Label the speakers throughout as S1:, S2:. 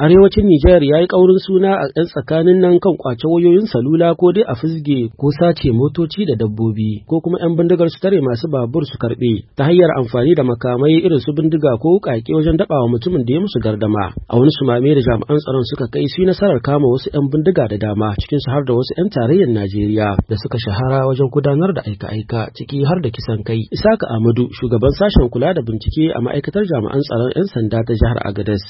S1: Arewacin Nijar ya yi ƙaurin suna a ɗan tsakanin nan kan ƙwace wayoyin salula ko dai a fizge ko sace motoci da dabbobi ko kuma 'yan bindigar su tare masu babur su karɓe ta hanyar amfani da makamai irin su bindiga ko ƙaƙe wajen daɓawa mutumin da ya musu gardama. A wani sumame da jami'an tsaron suka kai su yi nasarar kama wasu 'yan bindiga da dama cikin su har da wasu 'yan tarayyar Najeriya da suka shahara wajen gudanar da aika-aika ciki har da kisan kai. Isaka Ahmadu, shugaban sashen kula da bincike a ma'aikatar jami'an tsaron 'yan sanda ta jihar Agadez.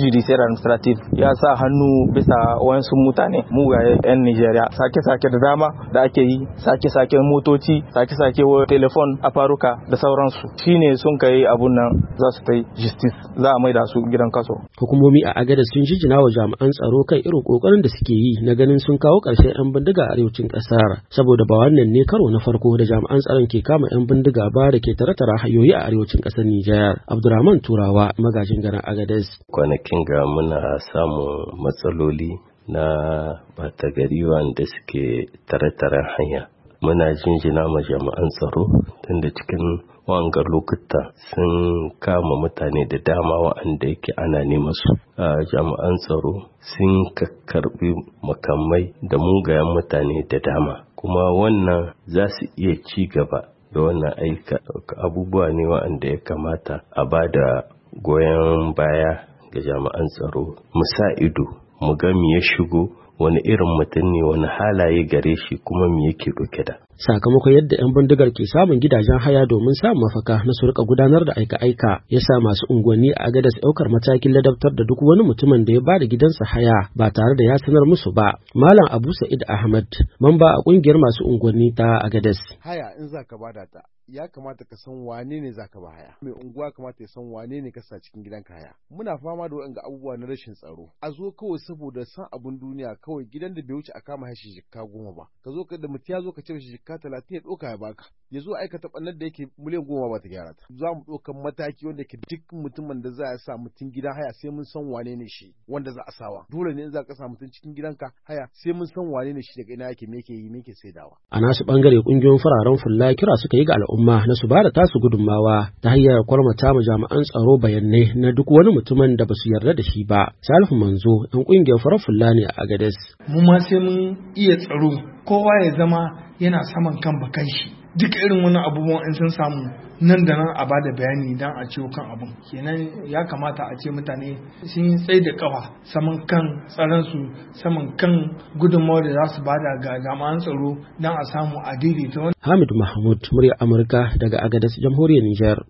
S2: Ya sa hannu bisa wayansu mutane mugaye 'yan Nijeriya, sake-sake da dama da ake yi, sake-sake motoci, sake-sake telefon a faruka da sauransu. Shine sun kai abun nan za su tai justice, za a maida su gidan kaso.
S1: Hukumomi a Agadez sun jijjina wa jami'an tsaro kan irin kokarin da suke yi na ganin sun kawo ƙarshen 'yan bindiga a arewacin ƙasar, saboda ba wannan ne karo na farko da jami'an tsaron ke kama 'yan bindiga ba da ke tare-tare hanyoyi a arewacin ƙasar Nijar. Abdurrahman Turawa, magajin garin Agadez.
S3: Kwanakin ga muna samun matsaloli na bata gari wanda suke tare-taren hanya. Muna jinjina ma jami'an tsaro tunda cikin wangar lokuta sun kama mutane da dama wa'anda yake ana neman su. Jami'an tsaro sun karbi makamai da mugayen mutane da dama, kuma wannan za su iya ci gaba da wannan aika. Abubuwa ne wa'anda ya kamata a ba da goyon baya ga jami'an tsaro, mu sa ido mu ga me ya shigo, wani irin mutum ne, wani halaye gare shi, kuma me yake ɗauke da.
S1: Sakamakon yadda 'yan bindigar ke samun gidajen haya domin samun mafaka na su rika gudanar da aika-aika, ya sa masu unguwanni a Agadez ɗaukar matakin ladabtar da duk wani mutumin da ya ba da gidansa haya ba tare da ya sanar musu ba. Malam Abu Sa'id Ahmad, mamba a ƙungiyar masu unguwanni ta Agadez.
S4: Haya in za ka bada ta, ya kamata ka san wane ne za ka ba haya. Mai unguwa kamata ya san wane ne ka sa cikin gidanka haya. Muna fama da waɗanda abubuwa na rashin tsaro. A zo kawai saboda san abun duniya, kawai gidan da bai wuce a kama hashi jikka 10 ba. Ka zo da mutum ya zo ka ce shi jikka 30 ya ɗauka ya baka. Ya zo aikata ɓannar da yake miliyan 10 ba ta gyara ta. Za mu ɗaukan mataki wanda ke duk mutumin da za a sa mutum gidan haya sai mun san wane ne shi wanda za a sawa. Dole ne in za ka sa mutum cikin gidanka haya sai mun san wane ne shi daga ina yake, me yake yi, me yake saidawa.
S1: A nasu bangare kungiyoyin fararen fulla kira suka yi ga al'umma na su ba da tasu gudunmawa ta hanyar kwarmata ma jami'an tsaro bayanai na duk wani mutumin da ba su yarda da shi ba. Salihu Manzo, ɗan kungiyar farar fulla ne a Agadez.
S5: Mu ma sai mun iya tsaro, kowa ya zama yana saman kan bakan shi. Duk irin wani abubuwan in sun samu nan da nan a bada bayani don a ciwo kan abun. Kenan ya kamata a ce mutane sun tsaye da kafa saman kan tsaronsu, saman kan gudunmawar da za su bada ga jami'an tsaro don a samu a daidaita.
S1: Hamid Mahmud, murya Amurka daga Agadez, Jamhuriyar Nijar.